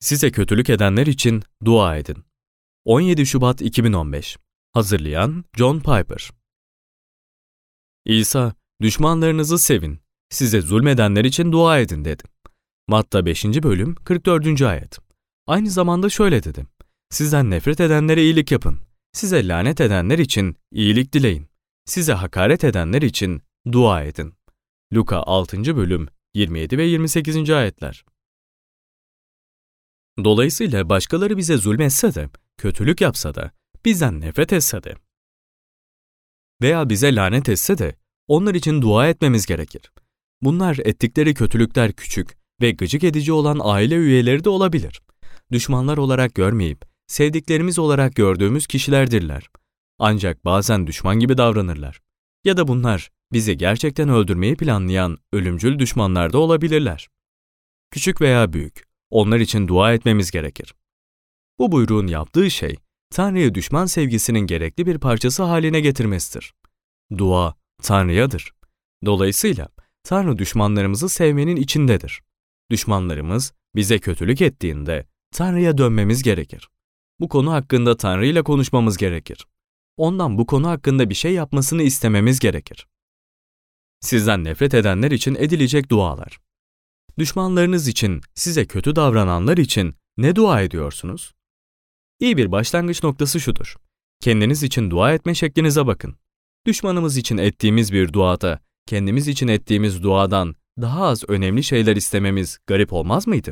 Size kötülük edenler için dua edin. 17 Şubat 2015. Hazırlayan John Piper. İsa, düşmanlarınızı sevin, size zulmedenler için dua edin dedi. Matta 5. bölüm 44. ayet. Aynı zamanda şöyle dedi. Sizden nefret edenlere iyilik yapın. Size lanet edenler için iyilik dileyin. Size hakaret edenler için dua edin. Luka 6. bölüm 27 ve 28. ayetler. Dolayısıyla başkaları bize zulmetse de, kötülük yapsa da, bizden nefret etse de veya bize lanet etse de onlar için dua etmemiz gerekir. Bunlar ettikleri kötülükler küçük ve gıcık edici olan aile üyeleri de olabilir. Düşmanlar olarak görmeyip, sevdiklerimiz olarak gördüğümüz kişilerdirler. Ancak bazen düşman gibi davranırlar. Ya da bunlar bizi gerçekten öldürmeyi planlayan ölümcül düşmanlar da olabilirler. Küçük veya büyük, onlar için dua etmemiz gerekir. Bu buyruğun yaptığı şey, Tanrı'yı düşman sevgisinin gerekli bir parçası haline getirmesidir. Dua, Tanrı'yadır. Dolayısıyla, Tanrı düşmanlarımızı sevmenin içindedir. Düşmanlarımız bize kötülük ettiğinde Tanrı'ya dönmemiz gerekir. Bu konu hakkında Tanrı ile konuşmamız gerekir. Ondan bu konu hakkında bir şey yapmasını istememiz gerekir. Sizden nefret edenler için edilecek dualar. Düşmanlarınız için, size kötü davrananlar için ne dua ediyorsunuz? İyi bir başlangıç noktası şudur. Kendiniz için dua etme şeklinize bakın. Düşmanımız için ettiğimiz bir duada, kendimiz için ettiğimiz duadan daha az önemli şeyler istememiz garip olmaz mıydı?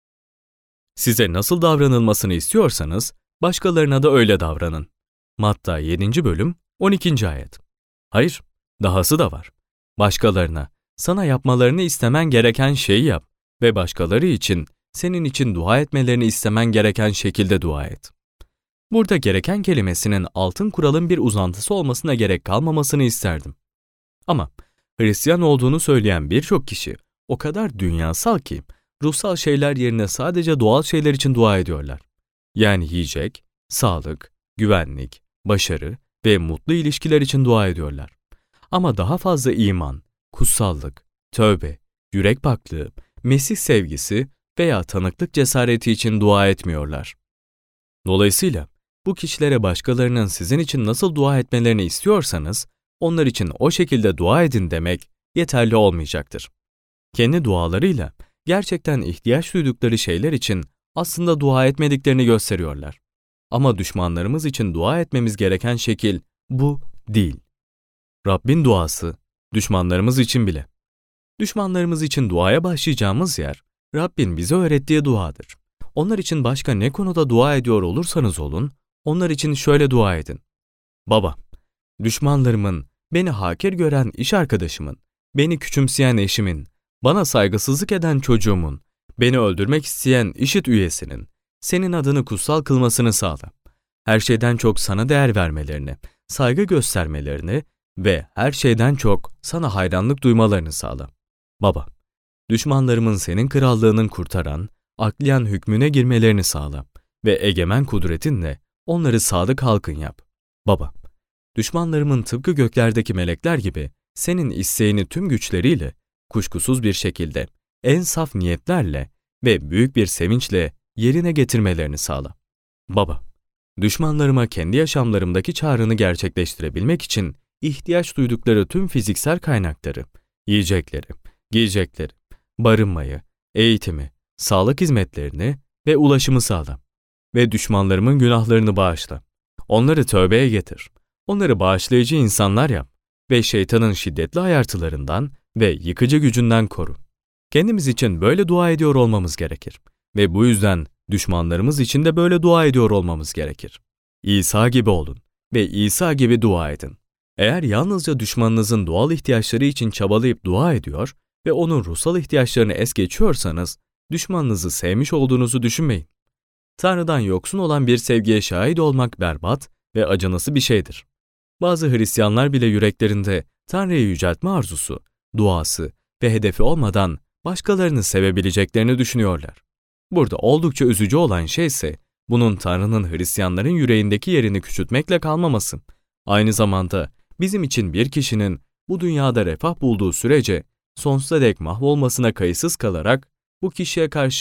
Size nasıl davranılmasını istiyorsanız, başkalarına da öyle davranın. Matta 7. bölüm 12. ayet. Hayır, dahası da var. Başkalarına, sana yapmalarını istemen gereken şeyi yap ve başkaları için, senin için dua etmelerini istemen gereken şekilde dua et. Burada gereken kelimesinin altın kuralın bir uzantısı olmasına gerek kalmamasını isterdim. Ama Hristiyan olduğunu söyleyen birçok kişi o kadar dünyasal ki, ruhsal şeyler yerine sadece doğal şeyler için dua ediyorlar. Yani yiyecek, sağlık, güvenlik, başarı ve mutlu ilişkiler için dua ediyorlar. Ama daha fazla iman, kutsallık, tövbe, yürek paklığı, Mesih sevgisi veya tanıklık cesareti için dua etmiyorlar. Dolayısıyla bu kişilere başkalarının sizin için nasıl dua etmelerini istiyorsanız, onlar için o şekilde dua edin demek yeterli olmayacaktır. Kendi dualarıyla gerçekten ihtiyaç duydukları şeyler için aslında dua etmediklerini gösteriyorlar. Ama düşmanlarımız için dua etmemiz gereken şekil bu değil. Rabbin duası, düşmanlarımız için bile. Düşmanlarımız için duaya başlayacağımız yer, Rabbin bize öğrettiği duadır. Onlar için başka ne konuda dua ediyor olursanız olun, onlar için şöyle dua edin. Baba, düşmanlarımın, beni hakir gören iş arkadaşımın, beni küçümseyen eşimin, bana saygısızlık eden çocuğumun, beni öldürmek isteyen IŞİD üyesinin, senin adını kutsal kılmasını sağla. Her şeyden çok sana değer vermelerini, saygı göstermelerini ve her şeyden çok sana hayranlık duymalarını sağla. Baba, düşmanlarımın senin krallığının kurtaran, aklayan hükmüne girmelerini sağla ve egemen kudretinle onları sadık halkın yap. Baba, düşmanlarımın tıpkı göklerdeki melekler gibi senin isteğini tüm güçleriyle, kuşkusuz bir şekilde, en saf niyetlerle ve büyük bir sevinçle yerine getirmelerini sağla. Baba, düşmanlarıma kendi yaşamlarımdaki çağrını gerçekleştirebilmek için ihtiyaç duydukları tüm fiziksel kaynakları, yiyecekleri, giyecekleri, barınmayı, eğitimi, sağlık hizmetlerini ve ulaşımı sağla. Ve düşmanlarımın günahlarını bağışla. Onları tövbeye getir. Onları bağışlayıcı insanlar yap ve şeytanın şiddetli ayartılarından ve yıkıcı gücünden koru. Kendimiz için böyle dua ediyor olmamız gerekir. Ve bu yüzden düşmanlarımız için de böyle dua ediyor olmamız gerekir. İsa gibi olun ve İsa gibi dua edin. Eğer yalnızca düşmanınızın doğal ihtiyaçları için çabalayıp dua ediyor ve onun ruhsal ihtiyaçlarını es geçiyorsanız, düşmanınızı sevmiş olduğunuzu düşünmeyin. Tanrı'dan yoksun olan bir sevgiye şahit olmak berbat ve acınası bir şeydir. Bazı Hristiyanlar bile yüreklerinde Tanrı'yı yüceltme arzusu, duası ve hedefi olmadan başkalarını sevebileceklerini düşünüyorlar. Burada oldukça üzücü olan şey ise bunun Tanrı'nın Hristiyanların yüreğindeki yerini küçültmekle kalmaması. Aynı zamanda bizim için bir kişinin bu dünyada refah bulduğu sürece sonsuza dek mahvolmasına kayıtsız kalarak bu kişiye karşı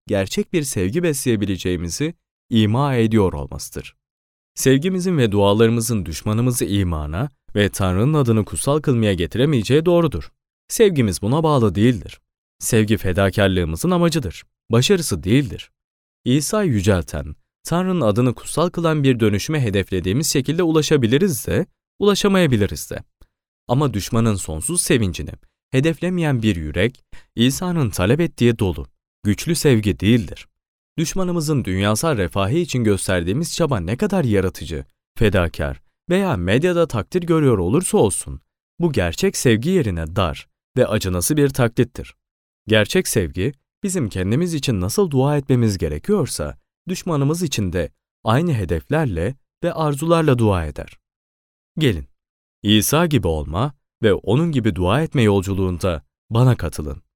gerçek bir sevgi besleyebileceğimizi ima ediyor olmasıdır. Sevgimizin ve dualarımızın düşmanımızı imana ve Tanrı'nın adını kutsal kılmaya getiremeyeceği doğrudur. Sevgimiz buna bağlı değildir. Sevgi fedakarlığımızın amacıdır, başarısı değildir. İsa'yı yücelten, Tanrı'nın adını kutsal kılan bir dönüşüme hedeflediğimiz şekilde ulaşabiliriz de, ulaşamayabiliriz de. Ama düşmanın sonsuz sevincini hedeflemeyen bir yürek, İsa'nın talep ettiği dolu, güçlü sevgi değildir. Düşmanımızın dünyasal refahı için gösterdiğimiz çaba ne kadar yaratıcı, fedakar veya medyada takdir görüyor olursa olsun, bu gerçek sevgi yerine dar ve acınası bir taklittir. Gerçek sevgi, bizim kendimiz için nasıl dua etmemiz gerekiyorsa, düşmanımız için de aynı hedeflerle ve arzularla dua eder. Gelin, İsa gibi olma ve onun gibi dua etme yolculuğunda bana katılın.